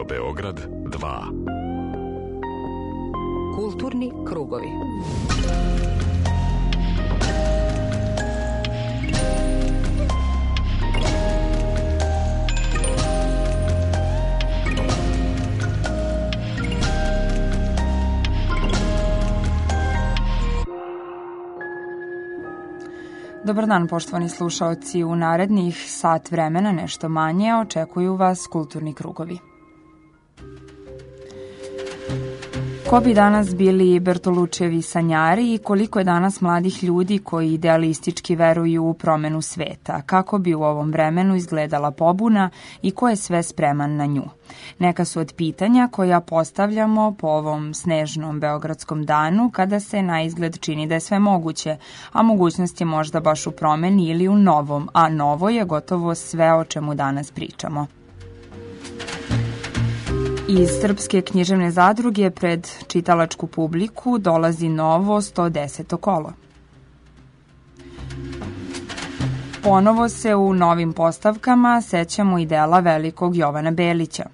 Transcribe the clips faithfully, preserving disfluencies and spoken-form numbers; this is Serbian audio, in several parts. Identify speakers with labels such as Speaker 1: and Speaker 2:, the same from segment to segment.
Speaker 1: Radio Beograd dva.
Speaker 2: Kulturni krugovi.
Speaker 3: Dobar dan, poštovani slušaoci. U narednih sat vremena, nešto manje, očekuju vas kulturni krugovi. Ko bi danas bili Bertolučevi sanjari i koliko je danas mladih ljudi koji idealistički veruju u promenu sveta, kako bi u ovom vremenu izgledala pobuna i ko je sve spreman na nju. Neka su od pitanja koja postavljamo po ovom snežnom beogradskom danu kada se na izgled čini da je sve moguće, a mogućnost je možda baš u promeni ili u novom, a novo je gotovo sve o čemu danas pričamo. Iz Srpske književne zadruge pred čitalačku publiku dolazi novo sto deseto kolo. Ponovo se u novim postavkama sećamo i dela velikog Jovana Belića.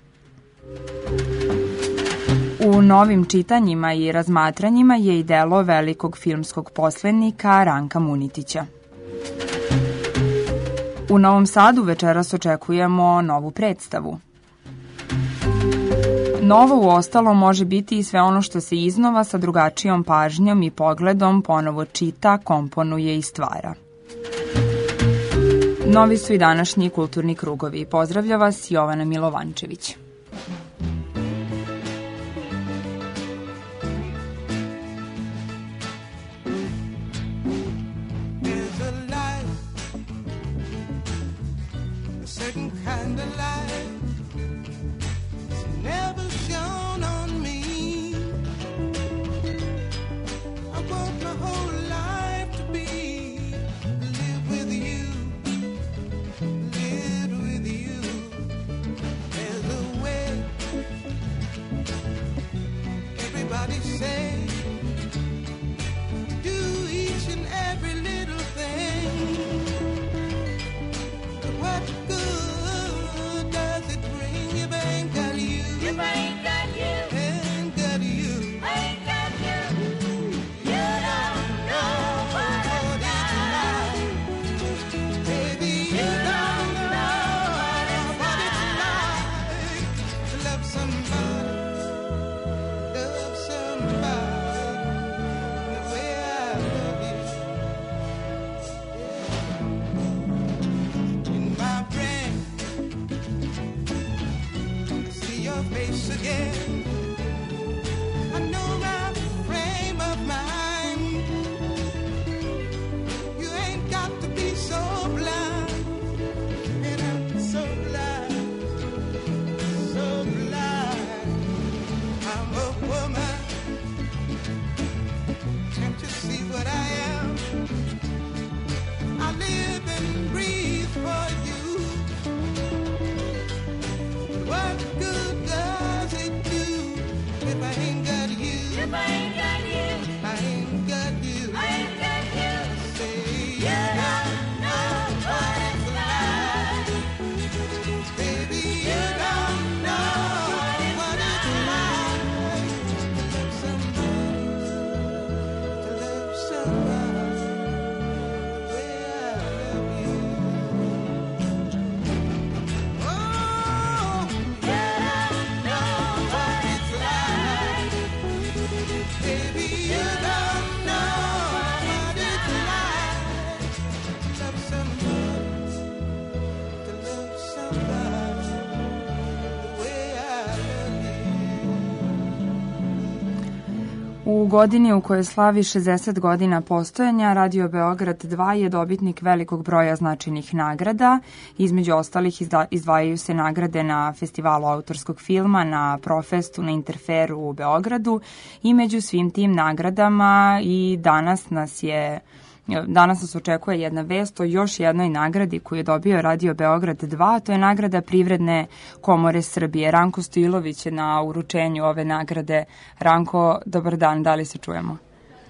Speaker 3: U novim čitanjima i razmatranjima je i delo velikog filmskog poslenika Ranka Munitića. U Novom Sadu večeras očekujemo novu predstavu. Novo u ostalo može biti i sve ono što se iznova sa drugačijom pažnjom i pogledom ponovo čita, komponuje i stvara. Novi su i današnji kulturni krugovi. Pozdravlja vas Jovana Milovančević. U godini u kojoj slavi šezdeset godina postojanja, Radio Beograd dva je dobitnik velikog broja značajnih nagrada. Između ostalih izdvajaju se nagrade na Festivalu autorskog filma, na Profestu, na Interferu u Beogradu i među svim tim nagradama i danas nas je Danas nas očekuje jedna vest o još jednoj nagradi koju je dobio Radio Beograd dva, to je nagrada Privredne komore Srbije. Ranko Stojilović je na uručenju ove nagrade. Ranko, dobar dan, da li se čujemo?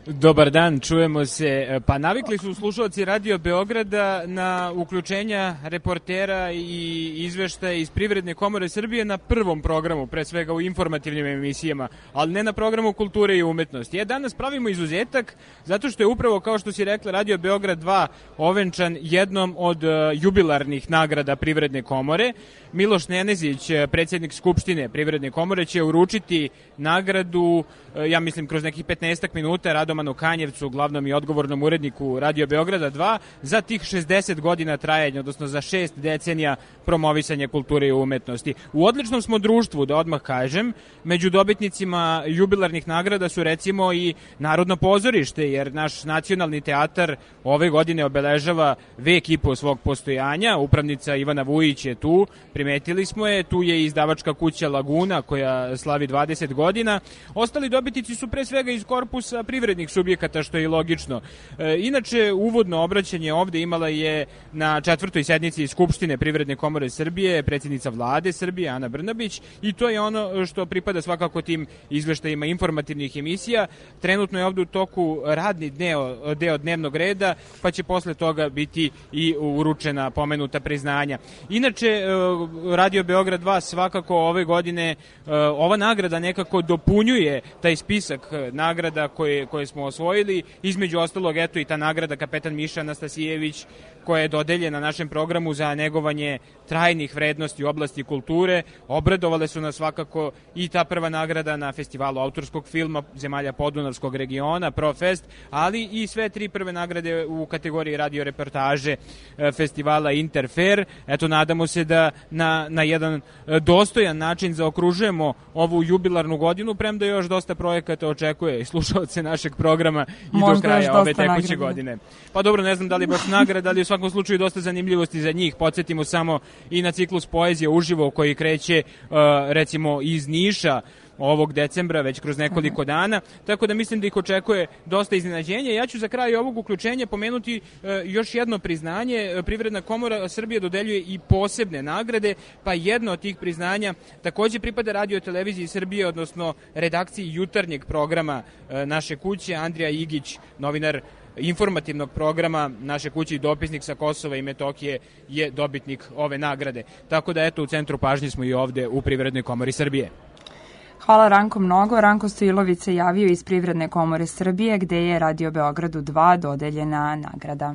Speaker 1: Dobar dan, čujemo se. Pa navikli su slušalci Radio Beograda na uključenja reportera i izveštaja iz Privredne komore Srbije na prvom programu, pre svega u informativnim emisijama, ali ne na programu kulture i umetnosti. Ja danas pravimo izuzetak zato što je upravo, kao što si rekla, Radio Beograd dva ovenčan jednom od uh, jubilarnih nagrada Privredne komore. Miloš Nenezić, predsjednik Skupštine Privredne komore, će uručiti nagradu, ja mislim, kroz nekih petnaestak minuta Radomanu Kanjevcu, glavnom i odgovornom uredniku Radio Beograda dva, za tih šezdeset godina trajanja, odnosno za šest decenija promovisanja kulture i umetnosti. U odličnom smo društvu, da odmah kažem. Među dobitnicima jubilarnih nagrada su recimo i Narodno pozorište, jer naš nacionalni teatar ove godine obeležava vek i po svog postojanja. Upravnica Ivana Vujić je tu, primetili smo je, tu je i izdavačka kuća Laguna koja slavi dvadeset godina. Ostali dobitnici su pre svega iz korpusa privrednih subjekata, što je i logično. E, inače, uvodno obraćanje ovde imala je na četvrtoj sednici Skupštine Privredne komore Srbije predsjednica vlade Srbije Ana Brnabić, i to je ono što pripada svakako tim izveštajima informativnih emisija. Trenutno je ovde u toku radni dneo, deo dnevnog reda, pa će posle toga biti i uručena pomenuta priznanja. Inače, Radio Beograd dva svakako ove godine, ova nagrada nekako dopunjuje taj spisak nagrada koje, koje smo osvojili. Između ostalog, eto i ta nagrada Kapetan Miša Anastasijević, koja je dodeljena našem programu za negovanje trajnih vrednosti u oblasti kulture. Obradovale su nas svakako i ta prva nagrada na festivalu autorskog filma zemalja Podunavskog regiona, Profest, ali i sve tri prve nagrade u kategoriji radio reportaže festivala Interfer. Eto, nadamo se da na, na jedan dostojan način zaokružujemo ovu jubilarnu godinu, premda još dosta projekata očekuje i slušalce našeg programa i možda do kraja ove tekuće nagrade. godine. Pa dobro, ne znam da li baš nagrada, ali u svakom slučaju dosta zanimljivosti za njih. Podsjetimo samo i na ciklus Poezije uživo koji kreće uh, recimo iz Niša ovog decembra, već kroz nekoliko dana, tako da mislim da ih očekuje dosta iznenađenja. Ja ću za kraj ovog uključenja pomenuti uh, još jedno priznanje. Privredna komora Srbije dodeljuje i posebne nagrade, pa jedno od tih priznanja takođe pripada Radio televiziji Srbije, odnosno redakciji jutarnjeg programa uh, naše kuće. Andrija Igić, novinar informativnog programa naše kuće i dopisnik sa Kosova i Metohije, je dobitnik ove nagrade. Tako da eto, u centru pažnje smo i ovde u Privrednoj komori Srbije.
Speaker 3: Hvala Ranko mnogo. Ranko Stojilović se javio iz Privredne komore Srbije, gde je Radio Beogradu dva dodeljena nagrada.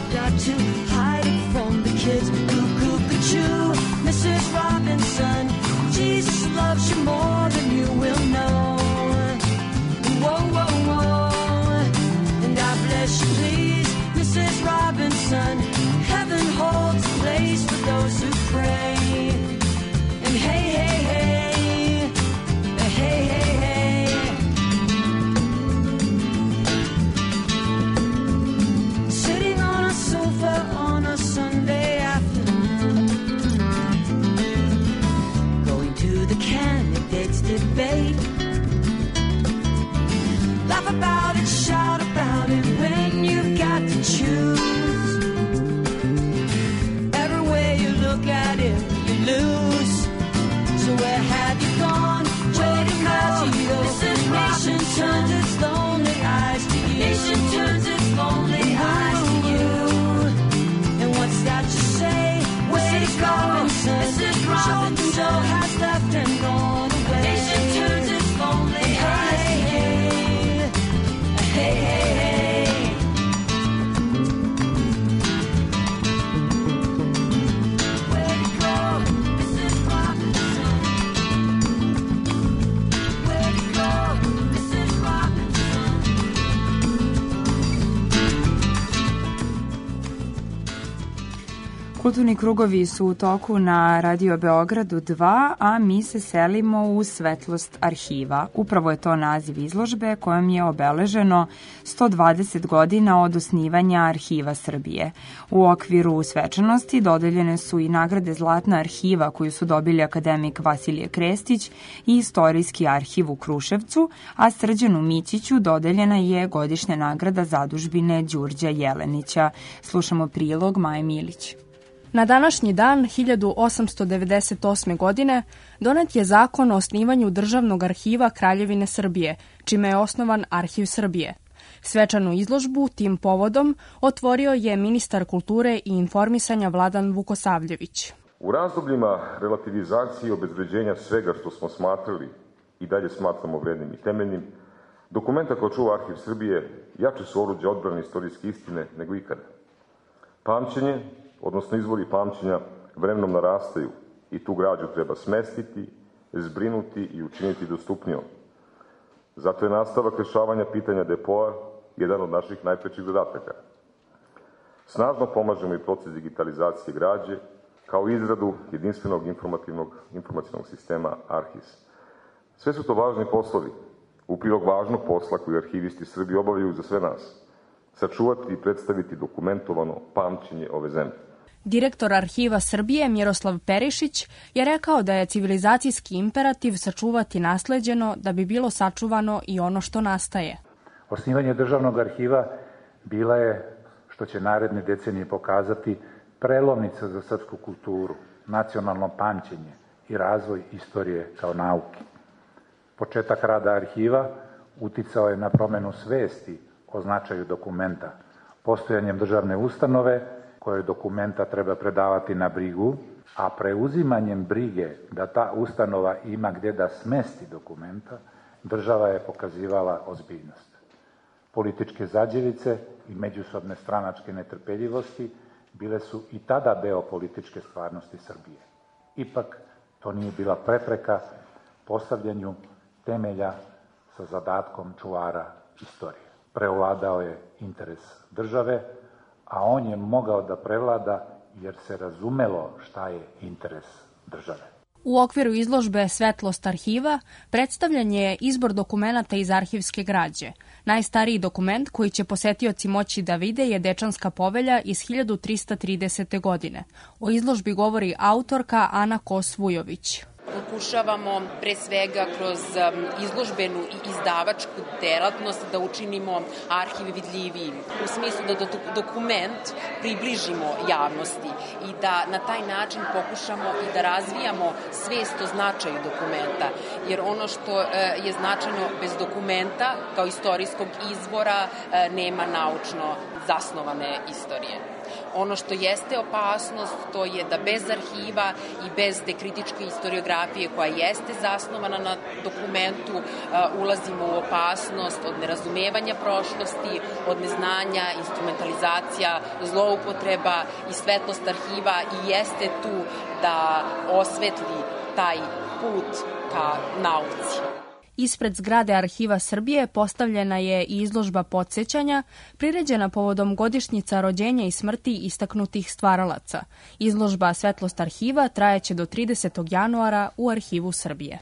Speaker 2: Missus Robinson, about you more than you will know. Whoa, whoa, whoa. And I bless you, please, Missus Robinson. Heaven holds a place for those who pray. And hey, hey, hey, hey, hey, hey. Sitting on a sofa on a Sunday afternoon, going to the candidates' debate. Laugh about it, shout about it when you've got to choose. Every way you look at it, you lose. So where have you gone? Where did you go? This nation turns its lonely eyes to you. Nation turns its lonely eyes to you. And what's that you say? Missus Robinson, Missus Robinson, Joe has left and gone away. Nation turns its lonely eyes to you. Hey, hey, hey. Where'd it go, Missus Robinson? Where'd it go, Missus Robinson?
Speaker 3: Kulturni krugovi su u toku na Radio Beogradu dva, a mi se selimo u Svetlost arhiva. Upravo je to naziv izložbe kojom je obeleženo sto dvadeset godina od osnivanja Arhiva Srbije. U okviru svečanosti dodeljene su i nagrade Zlatna arhiva koju su dobili akademik Vasilije Krestić i Istorijski arhiv u Kruševcu, a Srđanu Mićiću dodeljena je godišnja nagrada Zadužbine Đurđa Jelenića. Slušamo prilog Maje Milić.
Speaker 4: Na današnji dan hiljadu osamsto devedeset osme. godine donet je zakon o osnivanju Državnog arhiva Kraljevine Srbije, čime je osnovan Arhiv Srbije. Svečanu izložbu tim povodom otvorio je ministar kulture i informisanja Vladan Vukosavljević.
Speaker 5: U razdobljima relativizacije i obezbeđenja svega što smo smatrali i dalje smatramo vrednim i temeljnim, dokumenta koja čuva Arhiv Srbije jače su oruđe odbrane istorijske istine nego ikada. Pamćenje, odnosno izvori pamćenja, vremenom narastaju i tu građu treba smestiti, zbrinuti i učiniti dostupnijom. Zato je nastavak rešavanja pitanja depoa jedan od naših najprečih zadataka. Snažno pomažemo i proces digitalizacije građe, kao izradu jedinstvenog informativnog informacionog sistema Arhis. Sve su to važni poslovi, u prilog važnog posla koji arhivisti Srbije obavljaju za sve nas, sačuvati i predstaviti dokumentovano pamćenje ove zemlje.
Speaker 4: Direktor Arhiva Srbije Miroslav Perišić je rekao da je civilizacijski imperativ sačuvati nasleđeno da bi bilo sačuvano i ono što nastaje.
Speaker 6: Osnivanje Državnog arhiva bila je, što će naredne decenije pokazati, prelomnica za srpsku kulturu, nacionalno pamćenje i razvoj istorije kao nauke. Početak rada arhiva uticao je na promenu svesti o značaju dokumenta, postojanjem državne ustanove koje dokumenta treba predavati na brigu, a preuzimanjem brige da ta ustanova ima gdje da smesti dokumenta, država je pokazivala ozbiljnost. Političke zađevice i međusobne stranačke netrpeljivosti bile su i tada deo političke stvarnosti Srbije. Ipak, to nije bila prepreka postavljanju temelja sa zadatkom čuvara istorije. Prevladao je interes države, a on je mogao da prevlada jer se razumelo šta je interes države.
Speaker 4: U okviru izložbe Svetlost arhiva predstavljen je izbor dokumenata iz arhivske građe. Najstariji dokument koji će posetioci moći da vide je Dečanska povelja iz hiljadu trista tridesete. godine. O izložbi govori autorka Ana Kos-Vujović.
Speaker 7: Pokušavamo pre svega kroz izložbenu i izdavačku delatnost da učinimo arhiv vidljivijim. U smislu da dokument približimo javnosti i da na taj način pokušamo i da razvijamo svest o značaju dokumenta. Jer ono što je značajno bez dokumenta kao istorijskog izvora nema naučno zasnovane istorije. Ono što jeste opasnost, to je da bez arhiva i bez te kritičke historiografije koja jeste zasnovana na dokumentu, ulazimo u opasnost od nerazumevanja prošlosti, od neznanja, instrumentalizacija, zloupotreba i Svetlost arhiva i jeste tu da osvetli taj put ka nauci.
Speaker 4: Ispred zgrade Arhiva Srbije postavljena je i izložba podsjećanja, priređena povodom godišnjica rođenja i smrti istaknutih stvaralaca. Izložba Svetlost arhiva trajeće do tridesetog januara u Arhivu Srbije.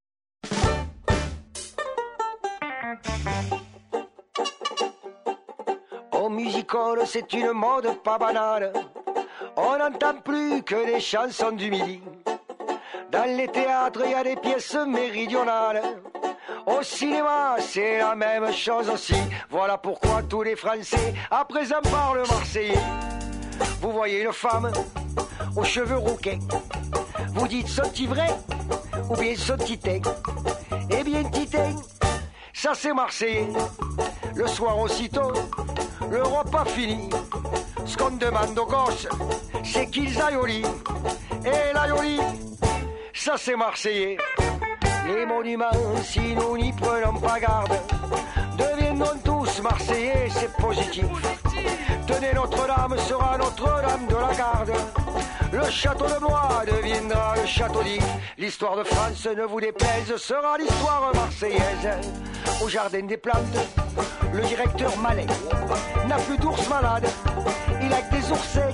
Speaker 8: Au musicole, c'est une mode pas banale. On n'entend plus que des chansons du midi. Dans les théâtres, il y a des pièces méridionales. Au cinéma, c'est la même chose aussi. Voilà pourquoi tous les Français à présent parlent marseillais. Vous voyez une femme aux cheveux rouquets. Vous dites sont-ils vrais ou bien sont-ils teints? Eh bien, titain, ça c'est marseillais. Le soir aussitôt, le repas fini. Ce qu'on demande aux gosses, c'est qu'ils aillent au lit. Et l'aillent au lit, ça c'est marseillais. Les monuments, si nous n'y prenons pas garde, deviendront tous marseillais, c'est positif. Tenez, Notre-Dame sera Notre-Dame de la Garde. Le château de Blois deviendra le château d'If. L'histoire de France, ne vous déplaise, sera l'histoire marseillaise. Au jardin des plantes, le directeur Mallet n'a plus d'ours malades. Il a que des oursins.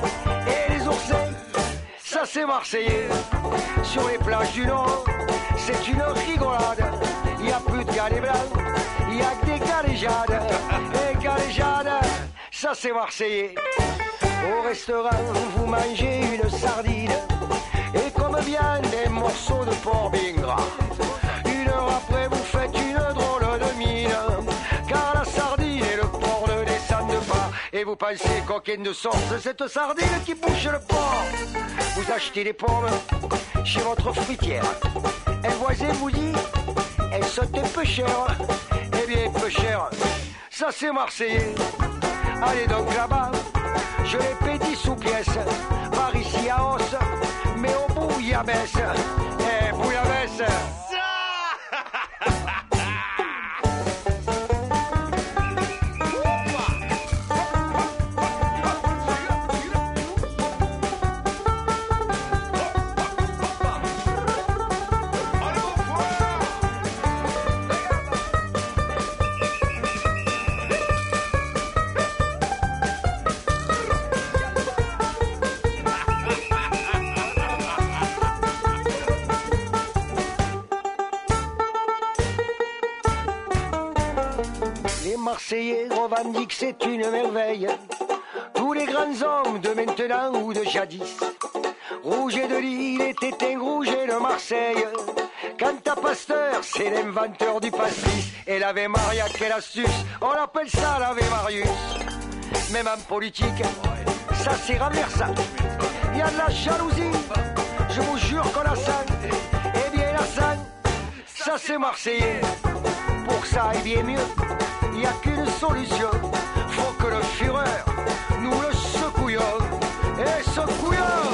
Speaker 8: Et les oursins, ça c'est marseillais. Sur les plages du Nord, c'est une rigolade. Il n'y a plus de galets blancs, il n'y a que des galéjades. Et galéjades, ça c'est marseillais. Au restaurant, vous mangez une sardine et comme bien des morceaux de porc bien gras. Une heure après, vous faites une drôle de mine, car la sardine et le porc ne descendent pas. Et vous pensez coquine de sorte, cette sardine qui bouche le porc. Vous achetez des pommes chez votre fruitière. Un voisin vous dit, elles sont un peu chères. Eh bien, peu chères, ça c'est marseillais. Allez donc là-bas, je les paie dix sous pièce. Par ici à os, mais au bouillabaisse. Eh, bouillabaisse. Marseillais revendique c'est une merveille. Tous les grands hommes de maintenant ou de jadis. Rouget de Lille était un Rouget de Marseille. Quant à Pasteur, c'est l'inventeur du pastis. Et l'Ave Maria, quelle astuce, on appelle ça l'Ave Marius. Même en politique, ça c'est renversant. Il y a de la jalousie, je vous jure qu'on la sent. Eh bien la sent, ça c'est Marseillais. Pour ça, eh bien mieux, il n'y a qu'une solution. Faut que le Führer, nous le secouillons. Et secouillons!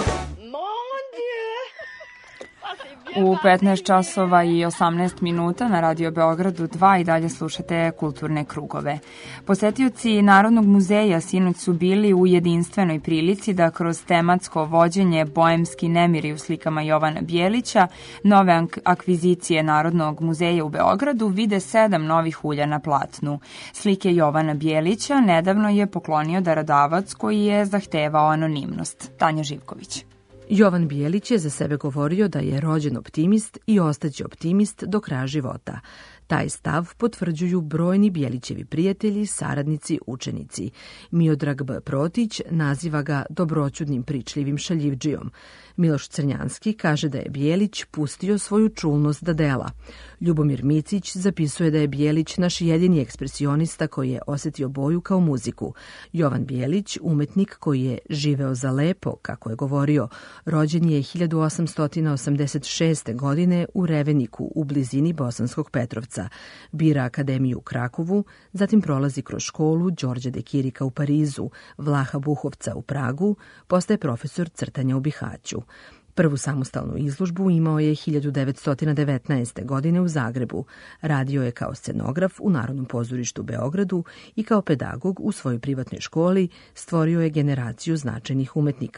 Speaker 3: U petnaest časova i osamnaest minuta na Radio Beogradu dva i dalje slušate Kulturne krugove. Posetioci Narodnog muzeja sinoć su bili u jedinstvenoj prilici da kroz tematsko vođenje Boemski nemiri u slikama Jovana Bjelića, nove akvizicije Narodnog muzeja u Beogradu vide sedam novih ulja na platnu. Slike Jovana Bjelića nedavno je poklonio darodavac koji je zahtevao anonimnost. Tanja Živković.
Speaker 9: Jovan Bjelić je za sebe govorio da je rođen optimist i ostaće optimist do kraja života. Taj stav potvrđuju brojni Bjelićevi prijatelji, saradnici, učenici. Miodrag B. Protić naziva ga dobroćudnim pričljivim šaljivdžijom. Miloš Crnjanski kaže da je Bjelić pustio svoju čulnost da dela. Ljubomir Micić zapisuje da je Bjelić naš jedini ekspresionista koji je osetio boju kao muziku. Jovan Bjelić, umetnik koji je živeo za lepo, kako je govorio, rođen je hiljadu osamsto osamdeset šeste. godine u Reveniku u blizini Bosanskog Petrovca. Bira akademiju u Krakovu, zatim prolazi kroz školu Đorđa de Kirika u Parizu, Vlaha Buhovca u Pragu, postaje profesor crtanja u Bihaću. Prvu samostalnu izložbu imao je hiljadu devetsto devetnaeste. godine u Zagrebu. Radio je kao scenograf u Narodnom pozorištu u Beogradu i kao pedagog u svojoj privatnoj školi stvorio je generaciju značajnih umetnika.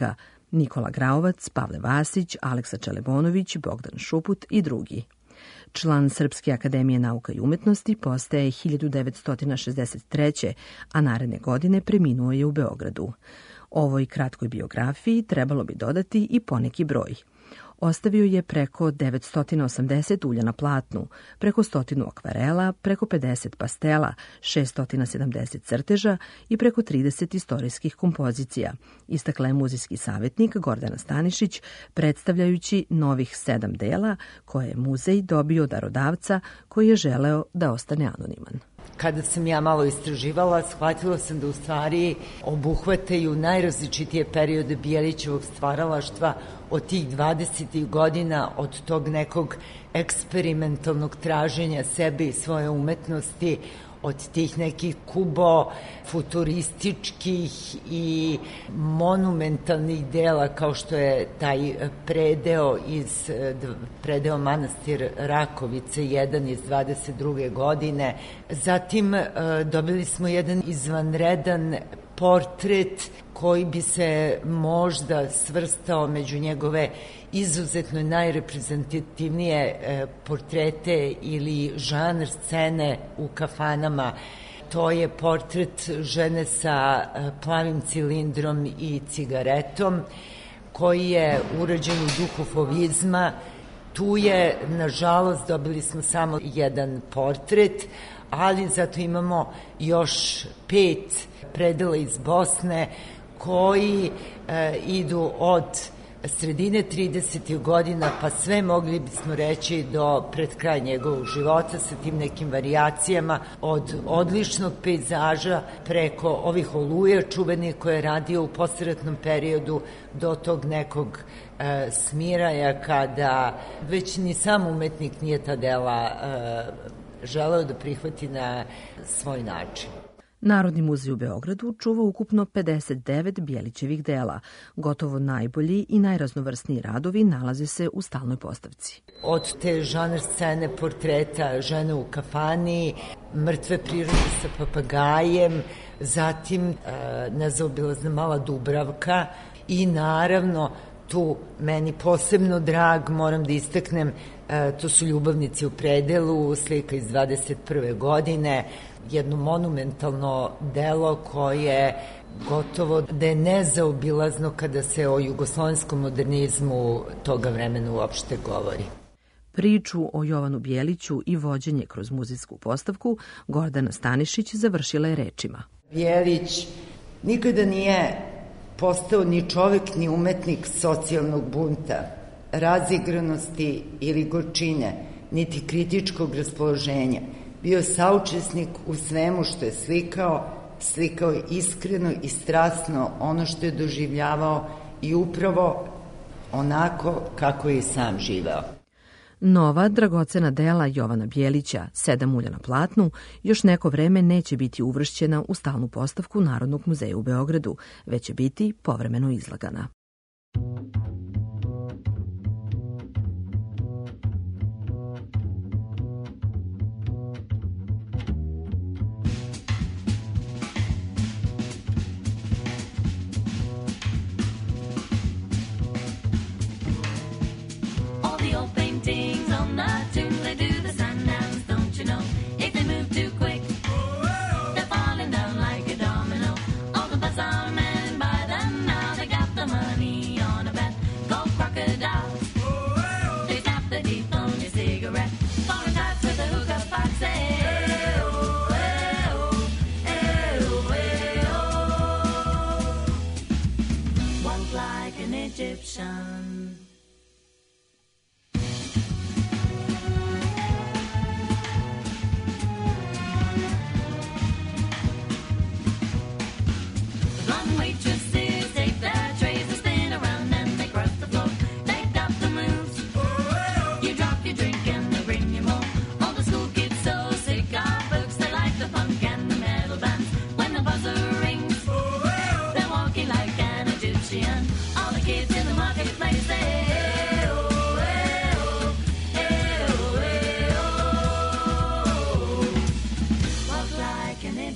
Speaker 9: Nikola Graovac, Pavle Vasić, Aleksa Čelebonović, Bogdan Šuput i drugi. Član Srpske akademije nauka i umetnosti postaje hiljadu devetsto šezdeset treće. a naredne godine preminuo je u Beogradu. Ovoj kratkoj biografiji trebalo bi dodati i poneki broj. Ostavio je preko devetsto osamdeset ulja na platnu, preko stotinu akvarela, preko pedeset pastela, šeststo sedamdeset crteža i preko trideset istorijskih kompozicija, istakla je muzejski savjetnik Gordana Stanišić, predstavljajući novih sedam dela koje je muzej dobio od darodavca koji je želeo da ostane anoniman.
Speaker 10: Kada sam ja malo istraživala, shvatila sam da u stvari obuhvataju najrazličitije periode Bijelićevog stvaralaštva od tih dvadesetih godina, od tog nekog eksperimentalnog traženja sebe i svoje umetnosti, od tih nekih kubo futurističkih i monumentalnih dela kao što je taj predeo iz predeo manastir Rakovice jedan iz dvadeset druge godine. Zatim dobili smo jedan izvanredan portret koji bi se možda svrstao među njegove izuzetno najreprezentativnije portrete ili žanr scene u kafanama. To je portret žene sa plavim cilindrom i cigaretom koji je urađen u duhu fovizma. Tu je, nažalost, dobili smo samo jedan portret, ali zato imamo još pet predela iz Bosne koji e, idu od sredine tridesetih godina pa sve mogli bismo reći do pred kraj njegovog života sa tim nekim varijacijama od odličnog pejzaža preko ovih oluja čuvenih koje je radio u posleratnom periodu do tog nekog e, smiraja kada već ni sam umetnik nije ta dela e, želeo da prihvati na svoj način.
Speaker 9: Narodni muzej u Beogradu čuva ukupno pedeset devet Bijelićevih dela. Gotovo najbolji i najraznovrsniji radovi nalaze se u stalnoj postavci.
Speaker 10: Od te žanr scene portreta žene u kafani, mrtve prirode sa papagajem, zatim e, nezaobilazna mala Dubravka i naravno tu meni posebno drag, moram da istaknem, e, to su Ljubavnici u predelu, slika iz dvadeset prve godine, jedno monumentalno delo koje gotovo da je nezaobilazno kada se o jugoslovenskom modernizmu toga vremena uopšte govori.
Speaker 9: Priču o Jovanu Bijeliću i vođenje kroz muzejsku postavku Gordana Stanišić završila je rečima.
Speaker 10: Bijelić nikada nije postao ni čovek ni umetnik socijalnog bunta, razigranosti ili gorčine, niti kritičkog raspoloženja. Bio je saučesnik u svemu što je slikao, slikao je iskreno i strasno ono što je doživljavao i upravo onako kako je i sam živeo.
Speaker 9: Nova dragocena dela Jovana Bijelića, sedam ulja na platnu, još neko vreme neće biti uvršćena u stalnu postavku Narodnog muzeja u Beogradu, već će biti povremeno izlagana.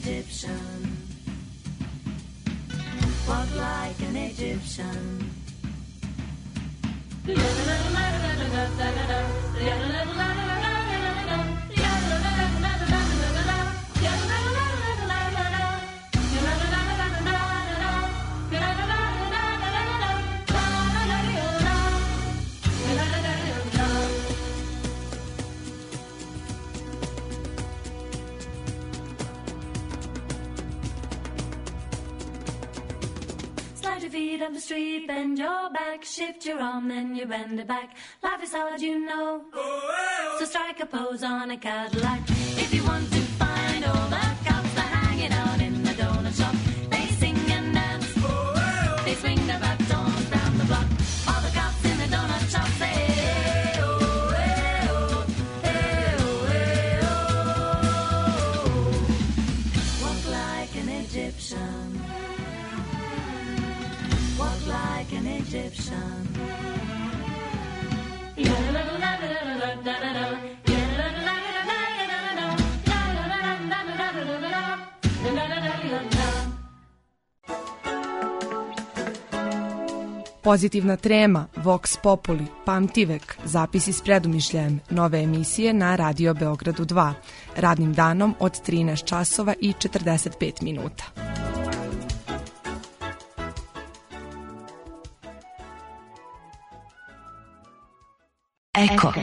Speaker 2: Walk like an Egyptian.
Speaker 11: feet up the street, bend your back, shift your arm, then you bend it back. Life is hard, you know, so strike a pose on a Cadillac. If you want to find all the cops that are hanging out in the donut shop, they sing and dance, they swing their batons down the block. All the cops in the donut shop say, hey, oh, hey, oh, hey, oh, hey, oh. Walk like an Egyptian, walk like an Egyptian.
Speaker 4: Pozitivna trema, Vox Populi, Pamtivek, zapisi s predumišljajem, nove emisije na Radio Beogradu dva, radnim danom od trinaest časova i četrdeset pet minuta.
Speaker 9: Eko.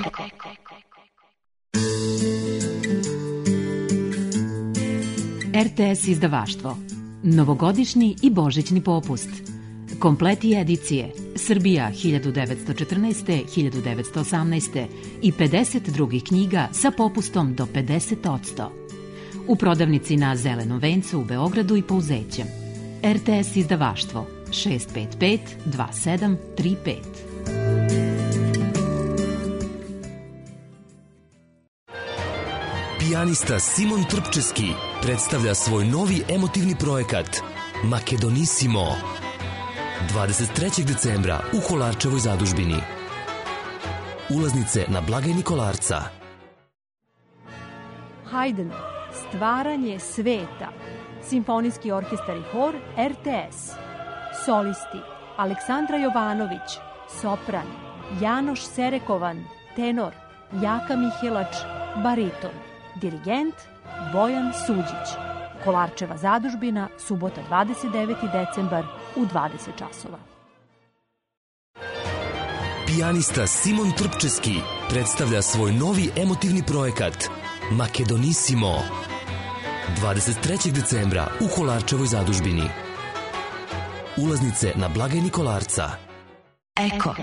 Speaker 12: R T S izdavaštvo. Novogodišnji i božićni popust. Kompleti edicije Srbija hiljadu devetsto četrnaeste do hiljadu devetsto osamnaeste i pedeset drugih knjiga sa popustom do pedeset posto. U prodavnici na Zelenom vencu u Beogradu i Pouzećem. R T S izdavaštvo šest pet pet dva sedam tri pet.
Speaker 13: Pijanista Simon Trpčeski predstavlja svoj novi emotivni projekat Makedonissimo dvadeset trećeg decembra u Kolarčevoj zadužbini. Ulaznice na blagajni Kolarca.
Speaker 14: Haydn, Stvaranje sveta, Simfonijski orkestar i hor R T S. Solisti Aleksandra Jovanović, sopran, Janoš Serekovan, tenor, Jaka Mihelač, bariton, dirigent Bojan Suđić. Kolarčeva zadužbina, subota dvadeset deveti decembar u dvadeset časova.
Speaker 13: Pijanista Simon Trpčeski predstavlja svoj novi emotivni projekat Makedonissimo dvadeset trećeg decembra u Kolarčevoj zadužbini. Ulaznice na blagajni Kolarca.
Speaker 9: Eko.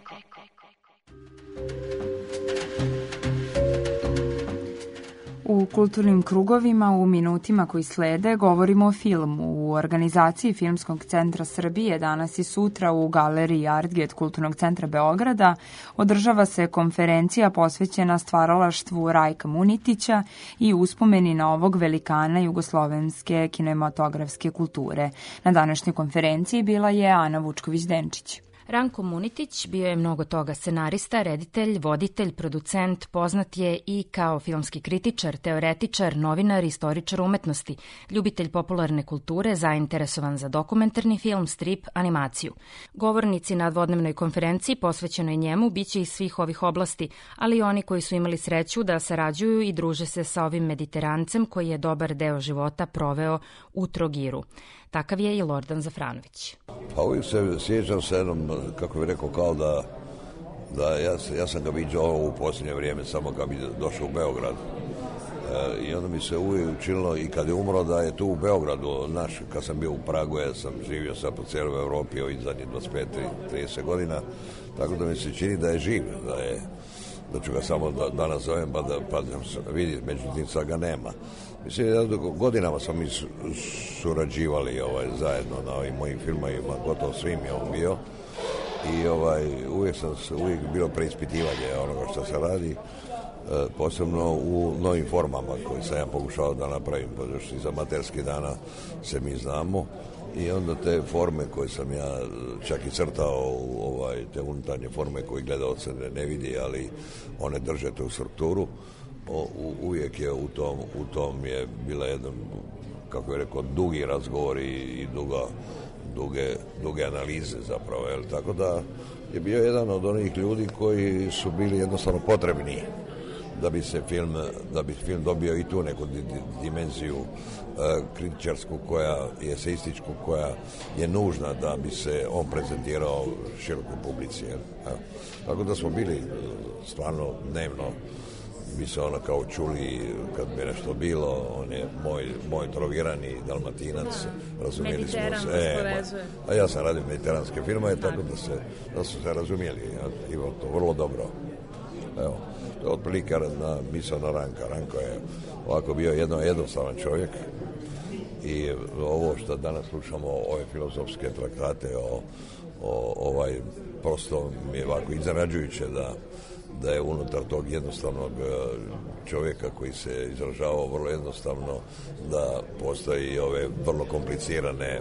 Speaker 9: U kulturnim krugovima u minutima koji slede govorimo o filmu. U organizaciji Filmskog centra Srbije danas i sutra u galeriji Artget Kulturnog centra Beograda održava se konferencija posvećena stvaralaštvu Rajka Munitića i uspomeni na ovog velikana jugoslovenske kinematografske kulture. Na današnjoj konferenciji bila je Ana Vučković-Denčić.
Speaker 15: Ranko Munitić bio je mnogo toga scenarista, reditelj, voditelj, producent, poznat je i kao filmski kritičar, teoretičar, novinar, istoričar umetnosti, ljubitelj popularne kulture, zainteresovan za dokumentarni film, strip, animaciju. Govornici na dvodnevnoj konferenciji posvećenoj njemu biće iz svih ovih oblasti, ali i oni koji su imali sreću da sarađuju i druže se sa ovim mediterancem koji je dobar deo života proveo u Trogiru. Takav je i Lordan Zafranović.
Speaker 16: Pa uvijek se sjećam se jednom, kako bih rekao, kao da, da ja, ja sam ga viđao u posljednje vrijeme, samo kad bi došao u Beograd. E, I onda mi se uvijek učinilo, i kad je umro, da je tu u Beogradu, naš, kad sam bio u Pragu, ja sam živio sad po cijeloj Evropi ovih zadnjih dvadeset pet do trideset godina, tako da mi se čini da je živ, da je, da ću ga samo da, danas zovem, pa da, pa da vidi, međutim sad ga nema. Mislim, da godinama smo mi surađivali ovaj, zajedno na ovim mojim filmovima, gotovo svim je on bio. I ovaj, uvijek sam uvijek bilo preispitivanje onoga što se radi, e, posebno u novim formama koje sam ja pokušao da napravim, pošto iz amaterskih dana se mi znamo. I onda te forme koje sam ja čak i crtao, ovaj, te unutarnje forme koje gledalce ne, ne vidi, ali one drže tu strukturu. O, u, uvijek je u tom, u tom je bila jedan, kako je rekao, dugi razgovor i, i duga, duge, duge analize zapravo, jel? Tako da je bio jedan od onih ljudi koji su bili jednostavno potrebni da bi se film, da bi film dobio i tu neku di, di, dimenziju e, kritičarsku, koja je eseističku, koja je nužna da bi se on prezentirao širokoj publici, jel? Tako da smo bili stvarno dnevno bi se ono kao čuli kad bi nešto bilo, on je moj, moj drogirani Dalmatinac, da. Razumijeli smo se. E, a ja sam radio mediteranske filmove, tako da, se, da su se razumijeli, ja, i to vrlo dobro. Evo, to je otprilike na misao na Ranka. Ranko je ovako bio jedno jednostavan čovjek i ovo što danas slušamo, ove filozofske traktate o, o ovaj, prosto mi je ovako iznenađujuće da da je unutar tog jednostavnog čovjeka koji se izražavao vrlo jednostavno, da postoji ove vrlo komplicirane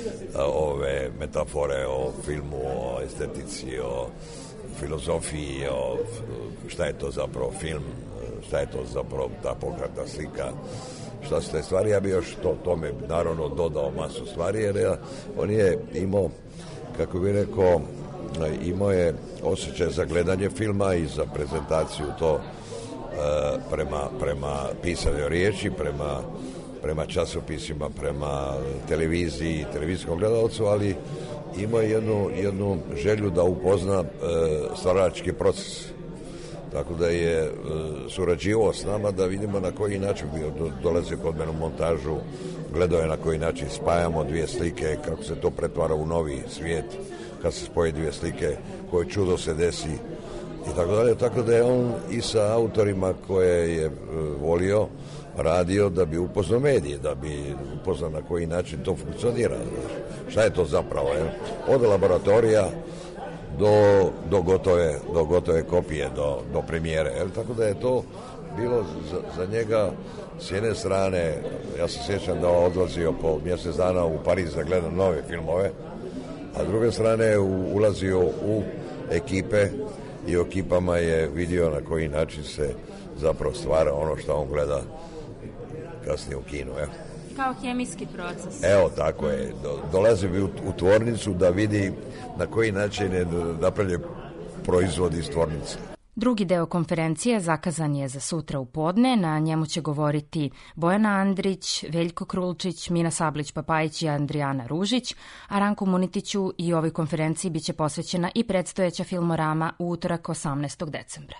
Speaker 16: ove metafore o filmu, o estetici, o filozofiji, o šta je to zapravo film, šta je to zapravo ta pokrata slika, šta su te stvari. Ja bi još to, tome naravno dodao masu stvari, jer ja, on je imao, kako bi rekao, imao je osjećaj za gledanje filma i za prezentaciju to e, prema, prema pisanoj riječi, prema, prema časopisima, prema televiziji, televizijskom gledalcu, ali imao je jednu, jednu želju da upozna e, stvarački proces. Tako da je e, surađivao s nama da vidimo na koji način do, dolazi kod mene u montažu, gledao je na koji način spajamo dvije slike, kako se to pretvara u novi svijet, kad se spoje dvije slike, koje čudo se desi i tako dalje. Tako da je on i sa autorima koje je e, volio, radio da bi upoznao medije, da bi upoznao na koji način to funkcionira. Šta je to zapravo? Je? Od laboratorija do, do, gotove, do gotove kopije, do, do premijere. Je? Tako da je to bilo za, za njega s jedne strane, ja se sjećam da odlazio po mjesec dana u Pariz da gledam nove filmove, a s druge strane je ulazio u ekipe i u ekipama je vidio na koji način se zapravo stvara ono što on gleda kasnije u kinu. Ja.
Speaker 15: Kao hemijski proces.
Speaker 16: Evo, tako je. Dolazi bi u, u tvornicu da vidi na koji način je napravljen proizvod iz tvornice.
Speaker 15: Drugi deo konferencije zakazan je za sutra u podne. Na njemu će govoriti Bojana Andrić, Veljko Krulčić, Mina Sablić-Papajić i Andrijana Ružić, a Ranku Munitiću i ovoj konferenciji biće posvećena i predstojeća filmorama u utorak osamnaestog decembra.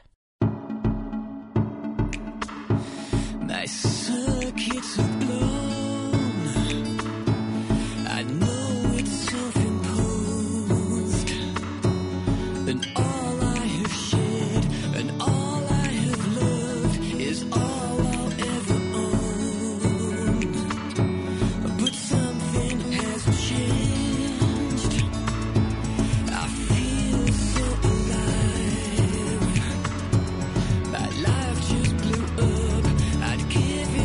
Speaker 15: My circuits have blown. I know it's self-imposed. And all I have shared and all I have loved is all I'll ever own. But something has changed. I feel so alive. My life just blew up. I'd give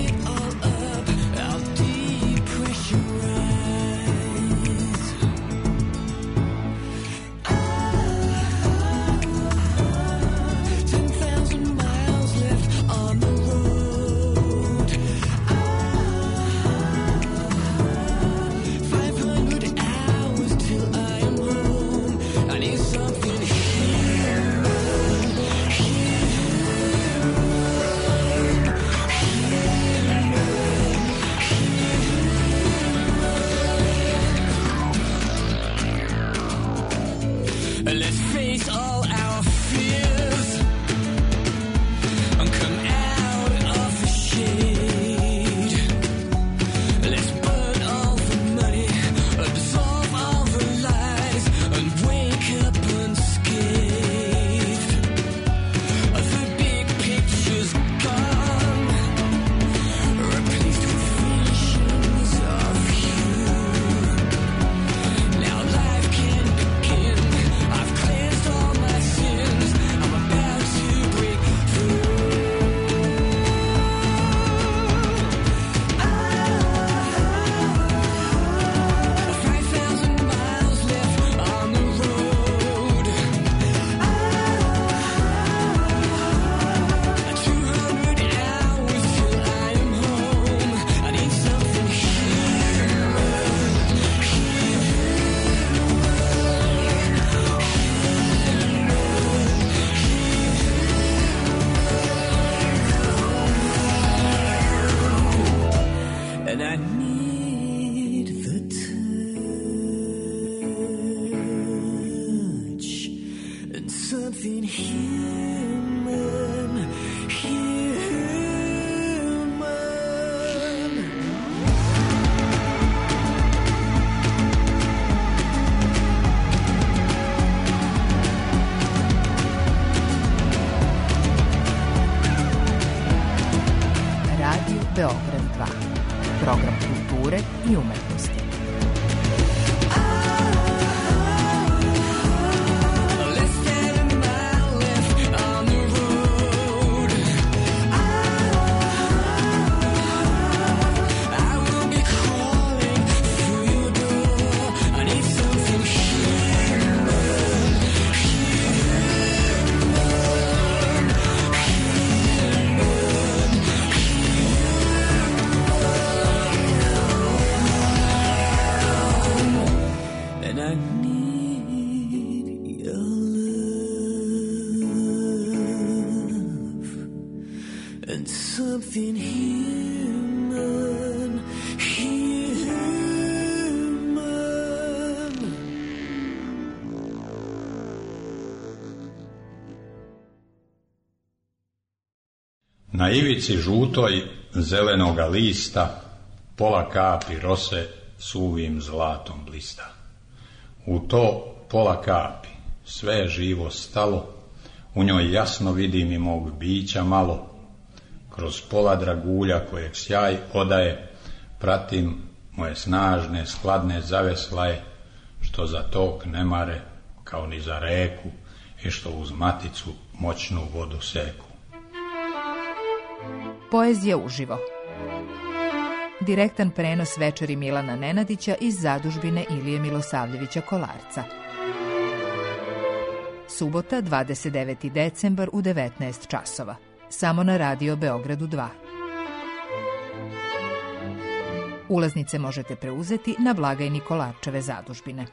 Speaker 9: Beograd dva. Program kulture i umetnosti.
Speaker 2: Something human, human.
Speaker 17: Na ivici žutoj zelenoga lista pola kapi rose suvim zlatom blista. U to pola kapi sve je živo stalo, u njoj jasno vidim i mog bića malo. Kroz pola dragulja kojeg sjaj odaje, pratim moje snažne, skladne zaveslaje, što za tok ne mare, kao ni za reku, i što uz maticu moćnu vodu seku.
Speaker 9: Poezija uživo. Direktan prenos večeri Milana Nenadića iz zadužbine Ilije Milosavljevića Kolarca. Subota, dvadeset deveti decembar u devetnaest časova. Samo na Radio Beogradu dva. Ulaznice možete preuzeti na blagajni Kolarčeve zadužbine.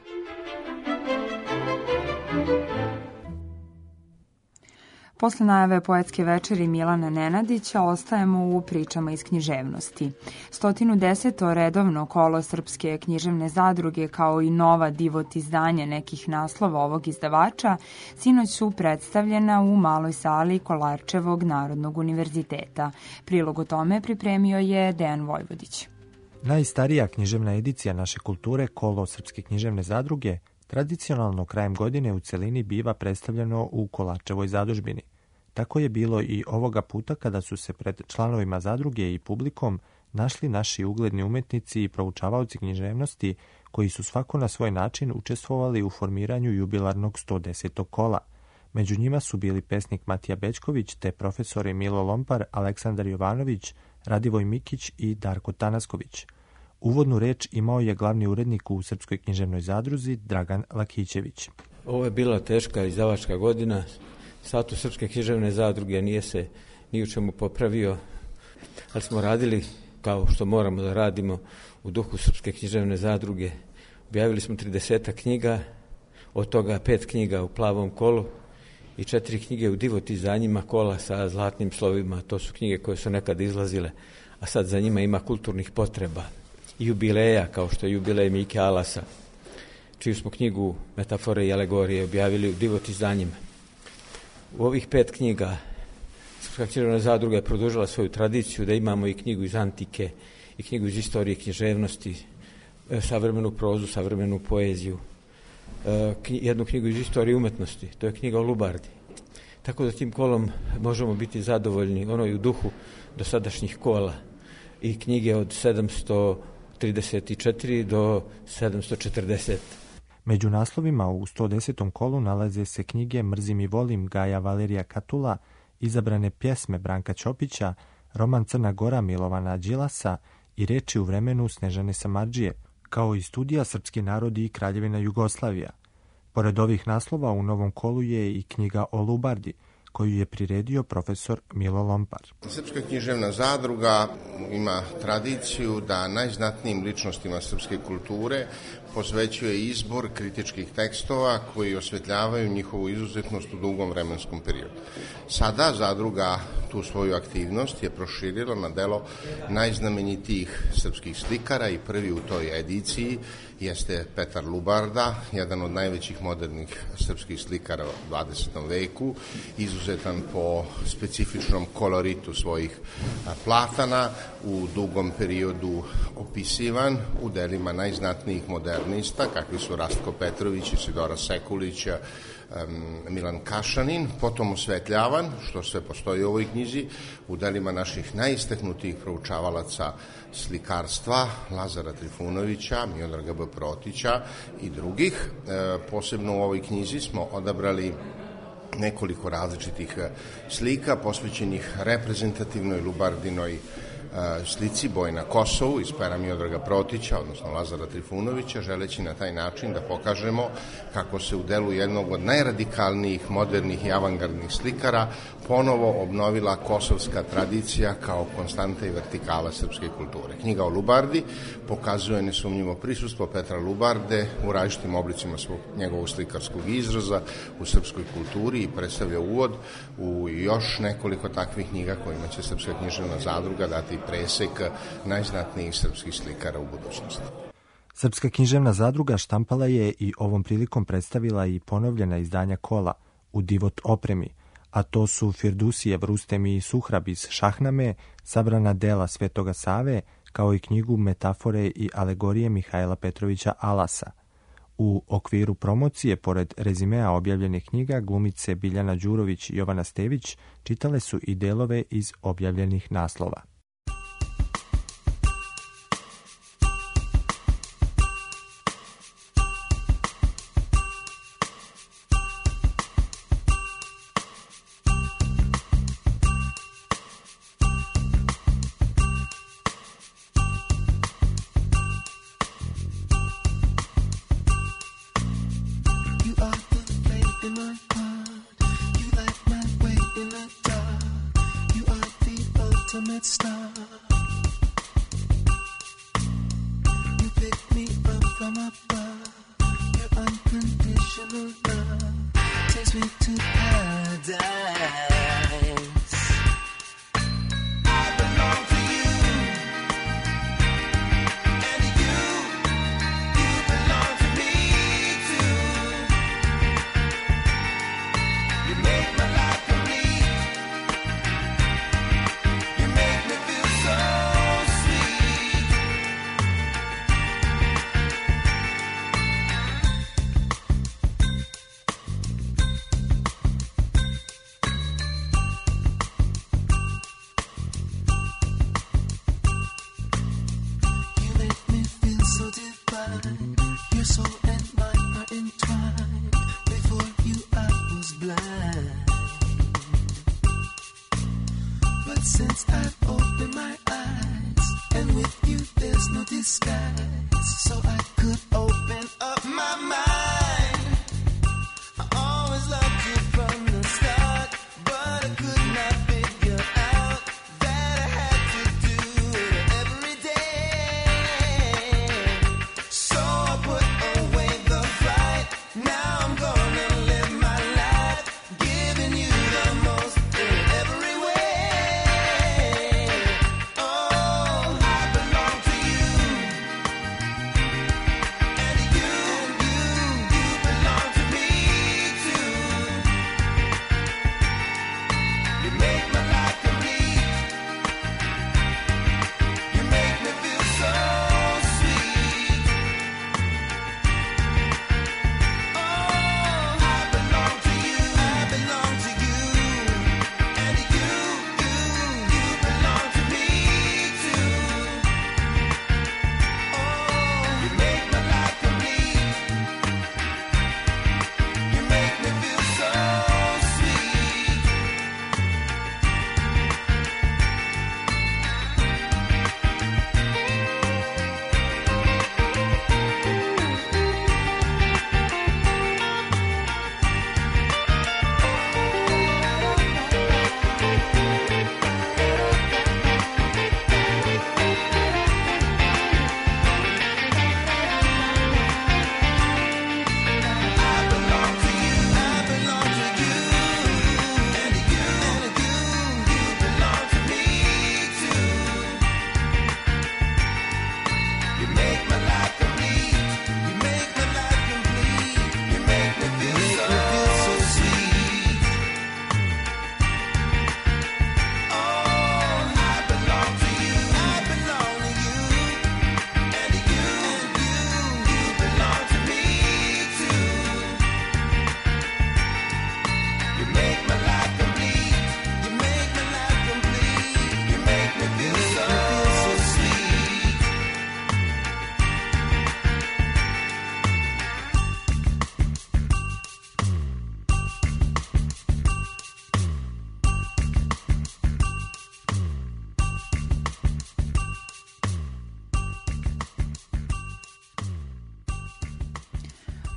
Speaker 3: Posle najave poetske večeri Milana Nenadića ostajemo u pričama iz književnosti. sto deseto redovno kolo Srpske književne zadruge kao i nova divot izdanja nekih naslova ovog izdavača sinoć su predstavljena u maloj sali Kolarčevog Narodnog univerziteta. Prilog o tome pripremio je Dejan Vojvodić.
Speaker 18: Najstarija književna edicija naše kulture, kolo Srpske književne zadruge, tradicionalno krajem godine u celini biva predstavljeno u Kolarčevoj zadužbini. Tako je bilo i ovoga puta kada su se pred članovima zadruge i publikom našli naši ugledni umetnici i proučavaoci književnosti koji su svako na svoj način učestvovali u formiranju jubilarnog sto desetog kola. Među njima su bili pesnik Matija Bećković te profesori Milo Lompar, Aleksandar Jovanović, Radivoj Mikić i Darko Tanasković. Uvodnu reč imao je glavni urednik u Srpskoj književnoj zadruzi Dragan Lakićević.
Speaker 19: Ovo je bila teška izdavačka godina. Status Srpske književne zadruge nije se ni u čemu popravio, ali smo radili kao što moramo da radimo u duhu Srpske književne zadruge. Objavili smo trideset knjiga, od toga pet knjiga u plavom kolu i četiri knjige u divot izdanjima kola sa zlatnim slovima. To su knjige koje su nekad izlazile, a sad za njima ima kulturnih potreba. I jubileja, kao što je jubilej Mike Alasa, čiju smo knjigu Metafore i alegorije objavili u divot izdanjima. U ovih pet knjiga Srpska književna zadruga je produžila svoju tradiciju da imamo i knjigu iz antike, i knjigu iz istorije književnosti, savremenu prozu, savremenu poeziju, jednu knjigu iz istorije umetnosti, to je knjiga o Lubardi. Tako da tim kolom možemo biti zadovoljni, ono je u duhu dosadašnjih kola i knjige od sedamsto trideset četiri do sedamsto četrdeset.
Speaker 18: Među naslovima u sto desetom kolu nalaze se knjige Mrzim i volim Gaja Valerija Katula, izabrane pjesme Branka Ćopića, roman Crna Gora Milovana Đilasa i Reči u vremenu Snežane Samardžije, kao i studija Srpski narodi i Kraljevina Jugoslavija. Pored ovih naslova u novom kolu je i knjiga o Lubardi, koju je priredio profesor Milo Lompar.
Speaker 20: Srpska književna zadruga ima tradiciju da najznatnijim ličnostima srpske kulture posvećuje izbor kritičkih tekstova koji osvetljavaju njihovu izuzetnost u dugom vremenskom periodu. Sada zadruga tu svoju aktivnost je proširila na delo najznamenitijih srpskih slikara i prvi u toj ediciji jeste Petar Lubarda, jedan od najvećih modernih srpskih slikara u dvadesetom veku, izuzetan po specifičnom koloritu svojih platana, u dugom periodu opisivan u delima najznatnijih modernista, kakvi su Rastko Petrović, Isidora Sekulića, Milan Kašanin, potom Osvetljavan, što sve postoji u ovoj knjizi, u delima naših najisteknutijih proučavalaca slikarstva, Lazara Trifunovića, Miodraga B. Protića i drugih. Posebno u ovoj knjizi smo odabrali nekoliko različitih slika posvećenih reprezentativnoj Lubardinoj slici Boj na Kosovu iz pera Miodraga Protića, odnosno Lazara Trifunovića, želeći na taj način da pokažemo kako se u delu jednog od najradikalnijih, modernih i avangardnih slikara ponovo obnovila kosovska tradicija kao konstanta i vertikala srpske kulture. Knjiga o Lubardi pokazuje nesumnjivo prisustvo Petra Lubarde u različitim oblicima svog njegovog slikarskog izraza u srpskoj kulturi i predstavlja uvod u još nekoliko takvih knjiga kojima će Srpska književna zadruga dati presek najznatnijih srpskih slikara u budućnosti.
Speaker 18: Srpska književna zadruga štampala je i ovom prilikom predstavila i ponovljena izdanja kola u divot opremi, a to su Firdusijev Rustem i Suhrab iz Šahname, sabrana dela Svetoga Save, kao i knjigu Metafore i alegorije Mihajla Petrovića Alasa. U okviru promocije, pored rezimea objavljenih knjiga, glumice Biljana Đurović i Jovana Stević čitale su i delove iz objavljenih naslova.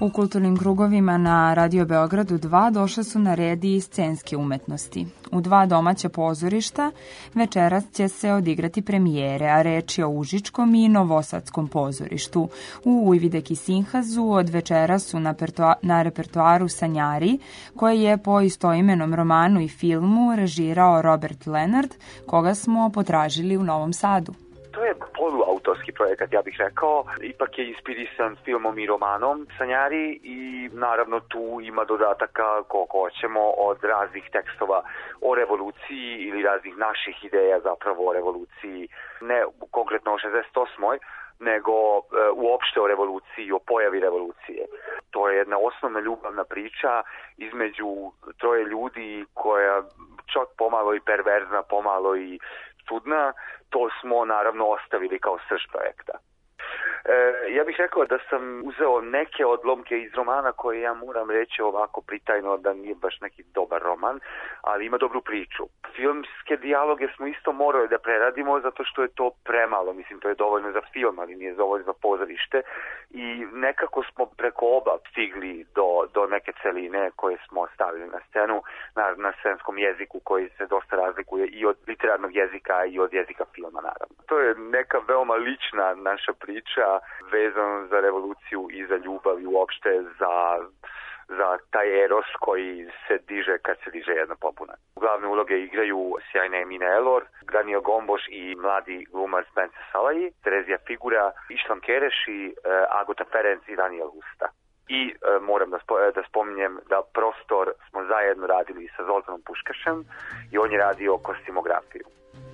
Speaker 3: U kulturnim krugovima na Radio Beogradu dva došle su na red i scenske umetnosti. U dva domaća pozorišta večeras će se odigrati premijere, a reč je o Užičkom i Novosadskom pozorištu. U Ujvidek i Sinhazu od večera su na, na repertoaru Sanjari, koje je po istoimenom romanu i filmu režirao Robert Leonard, koga smo potražili u Novom Sadu.
Speaker 21: To je poluautorski projekat, ja bih rekao. Ipak je inspirisan filmom i romanom Sanjari i naravno tu ima dodataka koliko hoćemo od raznih tekstova o revoluciji ili raznih naših ideja zapravo o revoluciji, ne konkretno o šezdeset osmoj nego e, uopšte o revoluciji i o pojavi revolucije. To je jedna osnovna ljubavna priča između troje ljudi koja čak pomalo i perverzna, pomalo i čudna. To smo naravno ostavili kao srž projekta. E, ja bih rekao da sam uzeo neke odlomke iz romana koje ja moram reći ovako pritajno da nije baš neki dobar roman, ali ima dobru priču. Filmske dijaloge smo isto morali da preradimo zato što je to premalo, mislim to je dovoljno za film, ali nije dovoljno za pozorište i nekako smo preko oba stigli do, do neke celine koje smo stavili na scenu, na, na scenskom jeziku koji se dosta razlikuje i od literarnog jezika i od jezika filma naravno. To je neka veoma lična naša priča vezano za revoluciju i za ljubav i uopšte za, za taj eros koji se diže kad se diže jedna pobuna. Glavne uloge igraju sjajna Emina Elor, Granio Gomboš i mladi glumar Spencer Salaji, Terezija Figura, Išvan Kereš i e, Agota Ferenc i Daniel Husta. I e, moram da, spo, da spominjem da Prostor smo zajedno radili sa Zoltanom Puškašem i on je radio kostimografiju.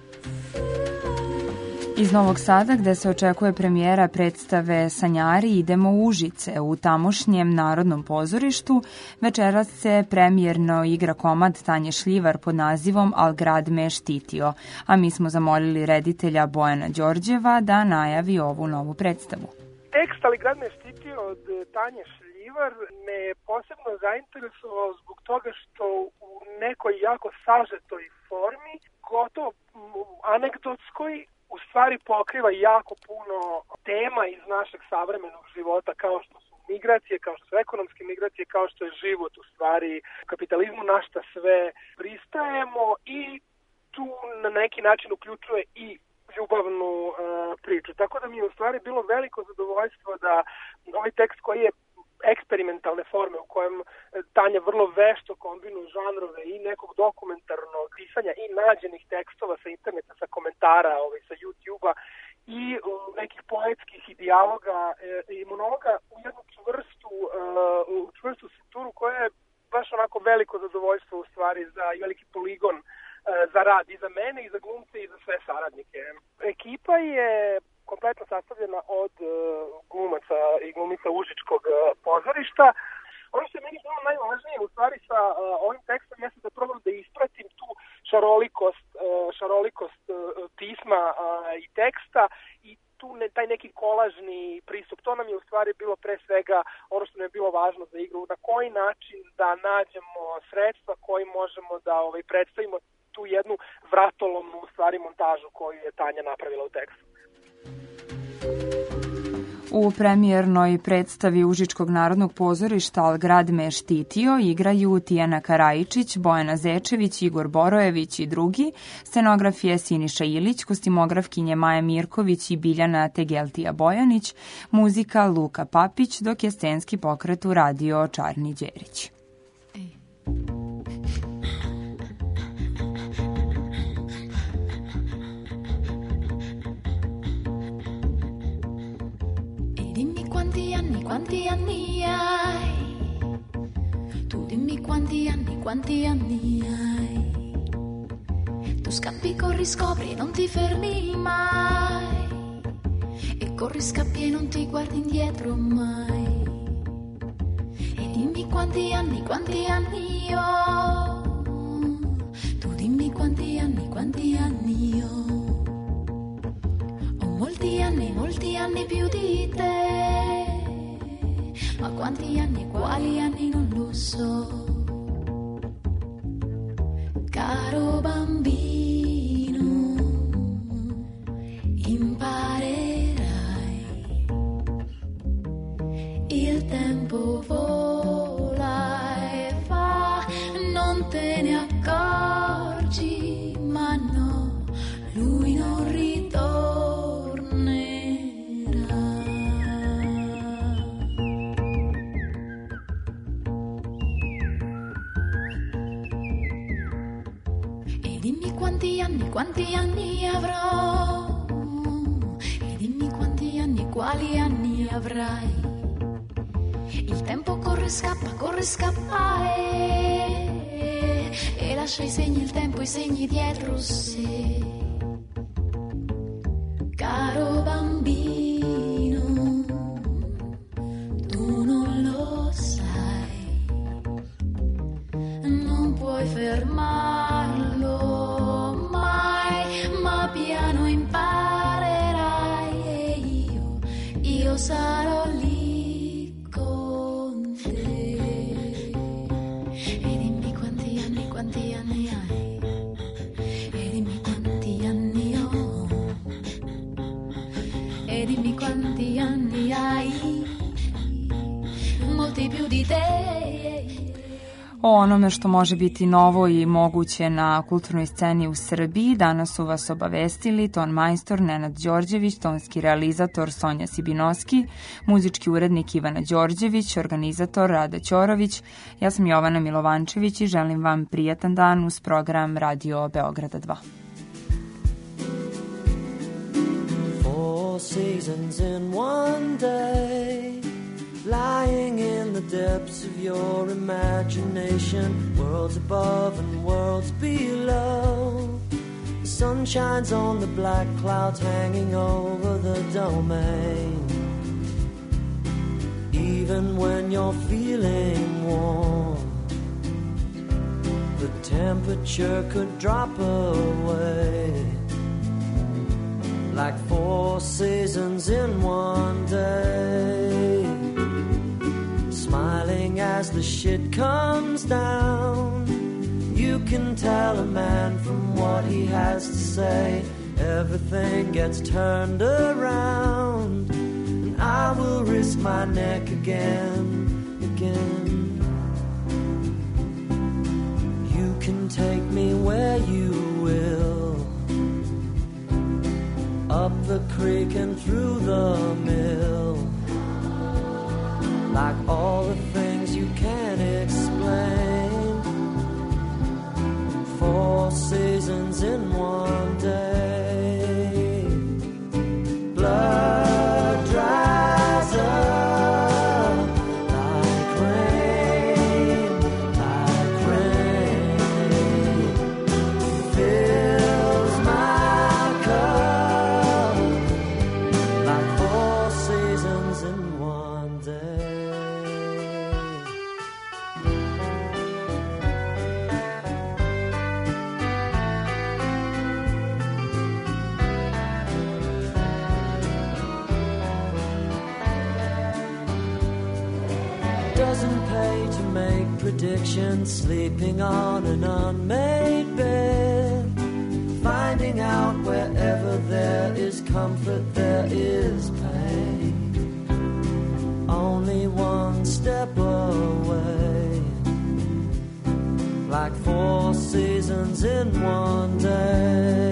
Speaker 3: Iz Novog Sada, gde se očekuje premijera predstave Sanjari, idemo u Užice. U tamošnjem Narodnom pozorištu večeras se premijerno igra komad Tanje Šljivar pod nazivom Al grad me štitio, a mi smo zamolili reditelja Bojana Đorđeva da najavi ovu novu predstavu.
Speaker 22: Tekst Al grad me štitio od Tanje Šljivar me posebno zainteresovao zbog toga što u nekoj jako sažetoj formi, gotovo anegdotskoj, u stvari pokriva jako puno tema iz našeg savremenog života, kao što su migracije, kao što su ekonomske migracije, kao što je život u stvari u kapitalizmu, na šta sve pristajemo i tu na neki način uključuje i ljubavnu uh, priču. Tako da mi je u stvari bilo veliko zadovoljstvo da ovaj tekst koji je eksperimentalne forme u kojem Tanja vrlo vešto kombinuje žanrove i nekog dokumentarnog pisanja i nađenih tekstova sa interneta, sa komentara, ovaj, sa YouTube-a i uh, nekih poetskih i dijaloga e, i monologa u jednu čvrstu, uh, u čvrstu strukturu koja je baš onako veliko zadovoljstvo u stvari za i veliki poligon uh, za rad i za mene i za glumce i za sve saradnike. Ekipa je kompletno sastavljena od uh, glumaca i glumica Užičkog uh, pozorišta. Ono što je meni bilo najvažnije u stvari sa uh, ovim tekstom jeste da probam da ispratim tu šarolikost, uh, šarolikost uh, pisma uh, i teksta i tu ne, taj neki kolažni pristup. To nam je u stvari bilo pre svega ono što nam je bilo važno za igru. Na koji način da nađemo sredstva koji možemo da ovaj, predstavimo tu jednu vratolomnu u stvari montažu koju je Tanja napravila u tekstu.
Speaker 3: U premijernoj predstavi Užičkog narodnog pozorišta Al grad me štitio igraju Tijana Karajičić, Bojana Zečević, Igor Borojević i drugi, scenograf je Siniša Ilić, kostimografkinje Maja Mirković i Biljana Tegeltija Bojanić, muzika Luka Papić, dok je scenski pokret uradio Čarni Đerić.
Speaker 11: Quanti anni hai? Tu dimmi quanti anni, quanti anni hai? Tu scappi, corri, scopri, non ti fermi mai. E corri, scappi e non ti guardi indietro mai. E dimmi quanti anni, quanti anni ho? Tu dimmi quanti anni, quanti anni ho? Ho molti anni, molti anni più di te. Ma quanti anni, quali anni non lo so. Caro bambino, imparerai. Il tempo quanti anni, quanti anni avrò, e dimmi quanti anni, quali anni avrai. Il tempo corre, scappa, corre, scappa e, e lascia i segni, il tempo, i segni dietro sé. Caro bambino, tu non lo sai, non puoi fermarlo mai, ma piano imparerai e io, io sarò lì. Quanti anni hai? E dimmi quanti anni ho. E dimmi quanti anni hai? Molti più di te.
Speaker 3: O onome što može biti novo i moguće na kulturnoj sceni u Srbiji danas su vas obavestili ton majstor Nenad Đorđević, tonski realizator Sonja Sibinoski, muzički urednik Ivana Đorđević, organizator Rada Ćorović. Ja sam Jovana Milovančević i želim vam prijatan dan uz program Radio Beograda dva.
Speaker 2: Four seasons in one day, lying in the depths of your imagination, worlds above and worlds below. The sun shines on the black clouds hanging over the domain. Even when you're feeling warm, the temperature could drop away. Like four seasons in one day, smiling as the shit comes down. You can tell a man from what he has to say. Everything gets turned around, and I will risk my neck again, again. You can take me where you will, up the creek and through the mill, like all the things you can't explain. Four seasons in one day. Blood dries up like rain, like rain. Fills my cup like four seasons in one day. Doesn't pay to make predictions, sleeping on an unmade bed, finding out wherever there is comfort there is pain. Only one step away, like four seasons in one day.